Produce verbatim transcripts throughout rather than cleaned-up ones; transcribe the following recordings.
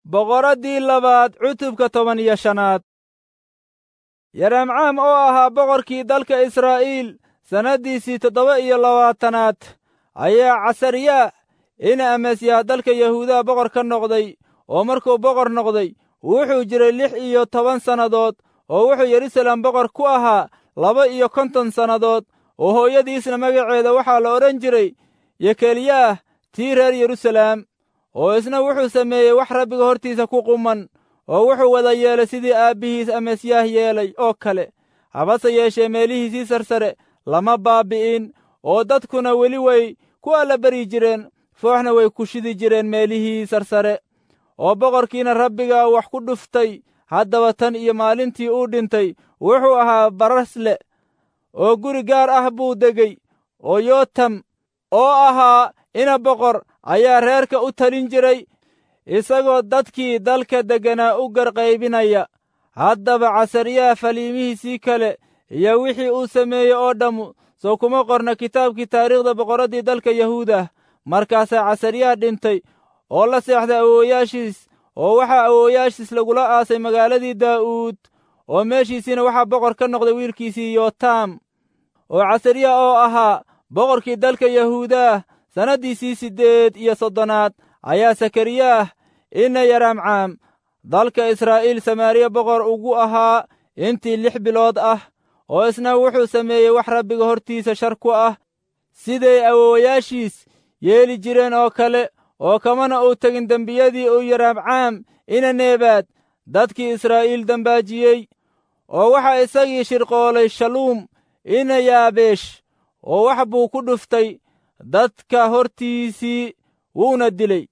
boqoraddii labaad cutubka toban iyo shanaad. yaramcaam oo ahaa boqorkii dalka israa'iil sannaddiisii toddoba iyo labaatanaad ayaa casaryaa ina amasyaah dalka yahuudaha boqor ka noqday, oo markuu boqor noqday wuxuu jiray lix iyo toban sannadood, oo wuxuu yeruusaalem boqor ku ahaa laba iyo konton sannadood, oo hooyadiisna magaceeda waxaa la odhan jiray yekelyaah tii reer yeruusaalem. oo isna wuxuu sameeyey wax rabbiga hortiisa ku quman, oo wuxuu wada yeelay sidii aabbihiis amasyaah yeelay oo kale. habase yeeshee meelihiisii sarsare lama baabbi'in, oo dadkuna weli way ku allabari jireen, fooxna way ku shidi jireen meelihii sarsare. oo boqorkiina rabbiga wax ku dhuftay haddaba tan iyo maalintii uu dhintay wuxuu ahaa barasle, oo guri gaar ah buu degay. oo yootam oo ahaa ina boqor ayaa reerka u talin jiray, isagoo dadkii dalka degganaa u garqaybinaya. haddaba casaryaah faliimihiisii kale iyo wixii uu sameeyey oo dhammu soo kuma qorna kitaabkii taariikhda boqorraddii dalka yahuudah. markaasaa casaryaah dhintay oo la seexday awoowayaashiis, oo waxaa awoowayaashiis lagula aasay magaaladii daa'uud, oo meeshiisiina waxaa boqor ka noqday wiilkiisii yootaam. oo casaryaah oo ahaa boqorkii dalka yahuudah sannaddiisii siddeed iyo soddonaad ayaa sakariyaah ina yaramcaam dalka israa'iil samaariya boqor ugu ahaa intii lix bilood ah. oo isna wuxuu sameeyey wax rabbiga hortiisa shar ku ah, siday awoowayaashiis yeeli jireen oo kale, oo kamana uu tegin dembiyadii uu yaramcaam ina neebaad dadkii israa'iil dambaajiyey. oo waxaa isagii shirqoolay shaluum ina yaabeesh, oo wax buu ku dhuftay dadka hortiisii wuuna dilay.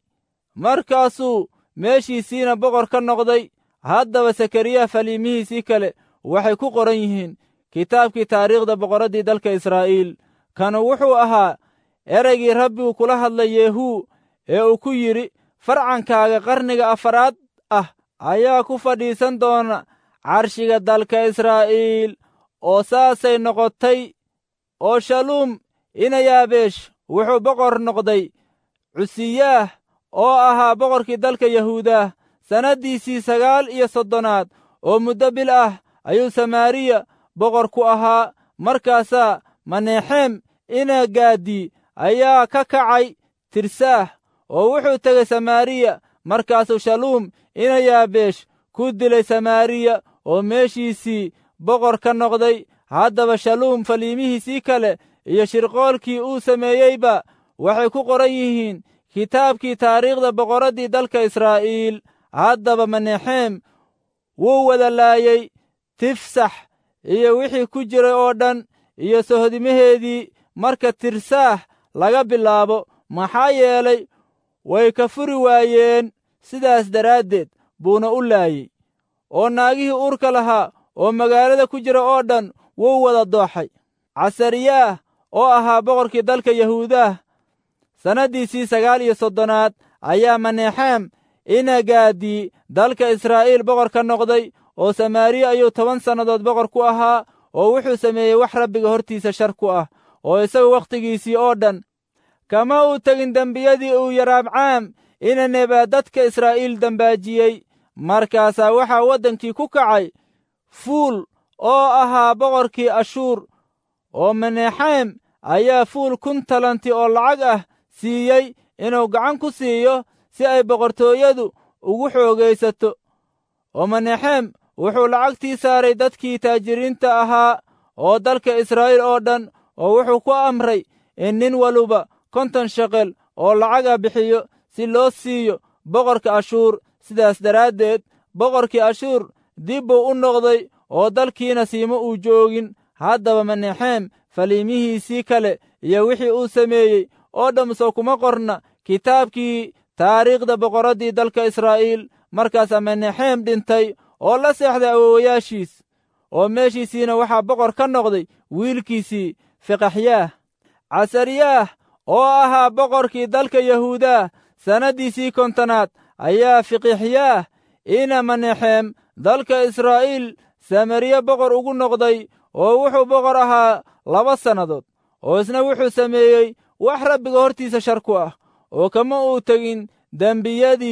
markaasuu meeshiisiina boqor ka noqday. haddaba sakariya faliimihiisii kale waxay ku qoran yihiin kitaabkii taariikhda boqorraddii dalka israa'iil. kanu wuxuu ahaa ereygii rabbigu kula hadlay yeehuu ee uu ku yidhi, farcankaaga qarniga afaraad ah ayaa ku fadhiisan doona carshiga dalka israa'iil. oo saasay noqotay. oo shaluum ina yaabeesh wuxuu boqor noqday cusiyaah oo ahaa boqorkii dalka yahuudah sannaddiisii sagaal iyo soddonaad, oo muddo bil ah ayuu samaariya boqor ku ahaa. markaasaa maneexeem ina gaadii ayaa ka kacay tirsaah, oo wuxuu tegey samaariya. markaasuu shaluum ina yaabeesh ku dilay samaariya, oo meeshiisii boqor ka noqday. haddaba shaluum faliimihiisii kale iyo shirqoolkii uu sameeyeyba waxay ku qoran yihiin kitaabkii taariikhda boqorraddii dalka israa'iil. haddaba maneexeem wuu wada laayey tifsax iyo wixii ku jiray oo dhan iyo sohodimaheedii marka tirsaah laga bilaabo, maxaa yeelay way ka furi waayeen. sidaas daraaddeed buuna u laayey. oo naagihii uurka lahaa oo magaalada ku jira oo dhan wuu wada dooxay. casariyaah oo ahaa boqorkii dalka yahuudah sannaddiisii sagaal iyo soddonaad ayaa maneexeem ina gaadii dalka israa'iil boqor ka noqday. oo samaariya ayuu toban sannadood boqor ku ahaa. oo wuxuu sameeyey wax rabbiga hortiisa shar ku ah, oo isagu wakhtigiisii oo dhan kama uu tegin dembiyadii uu yaramcaam ina neebaad dadka israa'iil dambaajiyey. markaasaa waxaa waddankii ku kacay fuul oo ahaa boqorkii ashuur. oo maneexeem ayaa fuul kun talanti oo lacag ah siiyey inuu gacan ku siiyo si ay boqortooyadu ugu xoogaysato. oo maneexeem wuxuu lacagtii saaray dadkii taajiriinta ahaa oo dalka israa'iil oo dhan, oo wuxuu ku amray in nin waluba konton sheqel oo lacaga bixiyo si loo siiyo boqorka ashuur. sidaas daraaddeed boqorkii ashuur dib buu u noqday, oo dalkiina siima uu joogin. haddaba maneexeem faliimihiisii kale iyo wixii uu sameeyey oo dhammu soo kuma qorna kitaabkii taariikhda boqorraddii dalka israa'iil. markaasaa maneexeem dhintay oo la seexday awoowayaashiis, oo meeshiisiina waxaa boqor ka noqday wiilkiisii fiqaxyaah. casariyaah oo ahaa boqorkii dalka yahuudah sannaddiisii kontonaad ayaa fiqixyaah ina maneexeem dalka israa'iil samariya boqor ugu noqday. oo wuxuu boqor ahaa laba sannadood. oo isna wuxuu sameeyey wax rabbiga hortiisa shar ku ah, oo kama uu tegin dembiyadii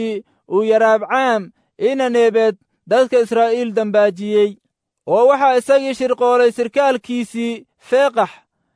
uu yaraabcaam ina nebeed dadka israa'iil dambaajiyey. oo waxaa isagii shirqoolay sirkaalkiisii feeqax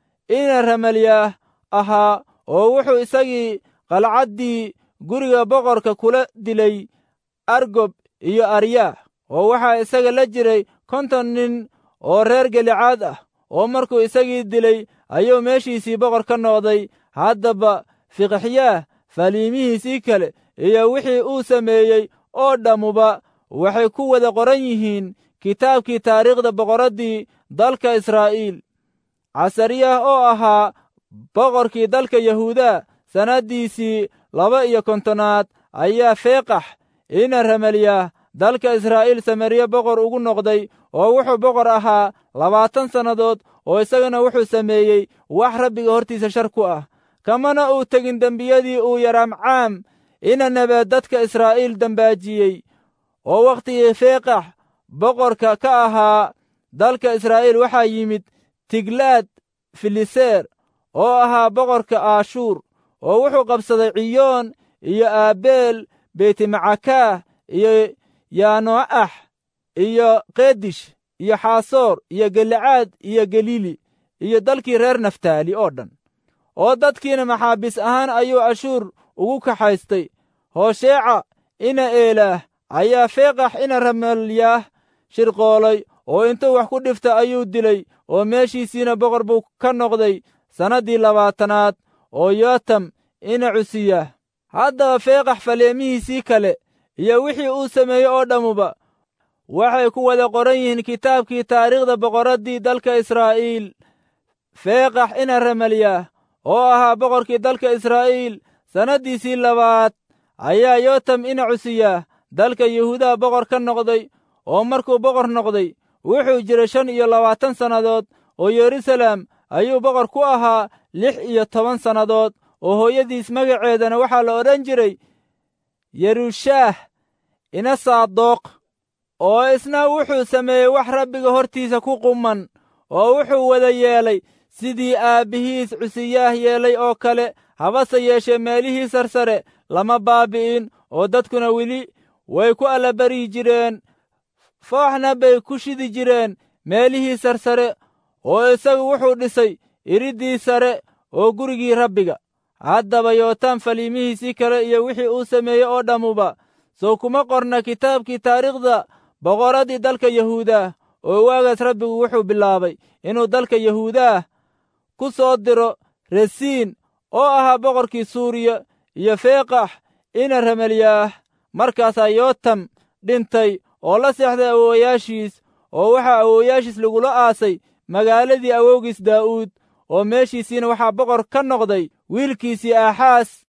ina ramalyaah ahaa, oo wuxuu isagii qalcaddii guriga boqorka kula dilay argob iyo aryaah. oo waxaa isaga la jiray konton nin oo reer galicaad ah, oo markuu isagii dilay ayuu meeshiisii boqor ka noqday. haddaba fiqixyaah faliimihiisii kale iyo wixii uu sameeyey oo dhammuba waxay ku wada qoran yihiin kitaabkii taariikhda boqoraddii dalka israa'iil. casariyah oo ahaa boqorkii dalka yahuuda sannaddiisii laba iyo kontonaad ayaa feeqax ina ramalyaah dalka israa'iil samariya boqor ugu noqday, oo wuxuu boqor ahaa labaatan sannadood. oo isagana wuxuu sameeyey wax rabbiga hortiisa shar ku ah, kamana uu tegin dembiyadii uu yaraamcaam ina nebeed dadka israa'iil dambaajiyey. oo wakhtigii feeqax boqorka ka ahaa dalka israa'iil waxaa yimid tiglaad fileser oo ahaa boqorka aashuur, oo wuxuu qabsaday ciyoon iyo aabeel, beytmacakaah iyo yaano'ax iyo qedish iyo xaasoor iyo galicaad iyo galiili iyo dalkii reer naftaali oo dhan. oo dadkiina maxaabiis ahaan ayuu ashuur ugu kaxaystay. hoosheeca ina eelaah ayaa feeqax ina ramalyaah shirqoolay, oo intuu wax ku dhifta ayuu dilay, oo meeshiisiina boqor buu ka noqday sannaddii labaatanaad oo yootam ina cusiyah. haddaba feeqax faleemihiisii kale iyo wixii uu sameeyey oo dhammuba waxay ku wada qoran yihiin kitaabkii taariikhda boqoraddii dalka israa'iil. feeqax ina ramalyaah oo ahaa boqorkii dalka israa'iil sannaddiisii labaad ayaa yootam ina cusiyah dalka yahuuda boqor ka noqday. oo markuu boqor noqday wuxuu jiray shan iyo labaatan sannadood. oo yeruusaalem ayuu boqor ku ahaa lix iyo toban sannadood. oo hooyadiis magaceedana waxaa la odhan jiray yerushaah ina saadoq. oo isna wuxuu sameeyey wax rabbiga hortiisa ku quman, oo wuxuu wada yeelay sidii aabbihiis cusiyaah yeelay oo kale. habase yeeshee meelihii sarsare lama baabi'in, oo dadkuna weli way ku allabaryi jireen, fooxna bay ku shidi jireen meelihii sarsare. oo isagu wuxuu dhisay iriddii sare oo gurigii rabbiga. haddaba yootam faliimihiisii kale iyo wixii uu sameeyey oo dhammuba soo kuma qorna kitaabkii taariikhda boqoraddii dalka yahuuda. oo waagaas rabbigu wuxuu bilaabay inuu dalka yahuudaah ku soo diro resiin oo ahaa boqorkii suuriya iyo feeqax ina ramalyaah. markaasaa yootam dhintay oo la seexday awoowayaashiis, oo waxaa awoowayaashiis lagula aasay magaaladii awowgiis daa'uud. oo meeshiisiina waxaa boqor ka noqday wiilkiisii aaxaas